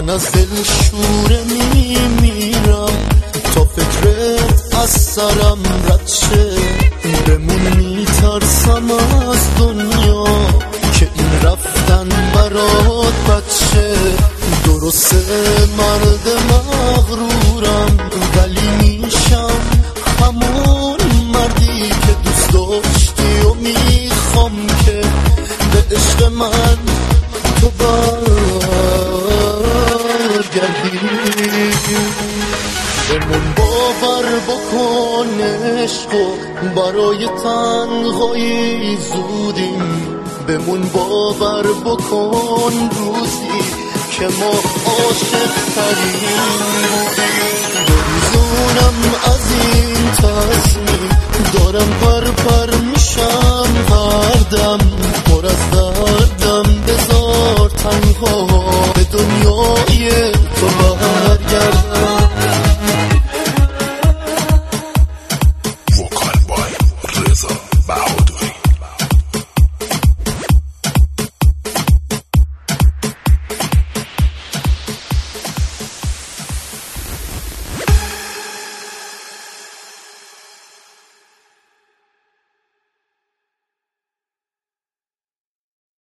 من از دل شوره میمیرم تا فکرت از سرم رد شه. بمون میترسم از دنیا که این رفتن برات بچه. درسته مرد مغرورم ولی میشم همون مردی که دوست داشتی و میخوام که به عشق من تو برگردی. بمون باور بکن عشقو برای تنهایی زودیم. بمون باور بکن روزی که ما عاشق ترین بودیم. بریزونم از این تصمیم دارم پر میشم هردم پر از دردم. بذار تنها به دنیا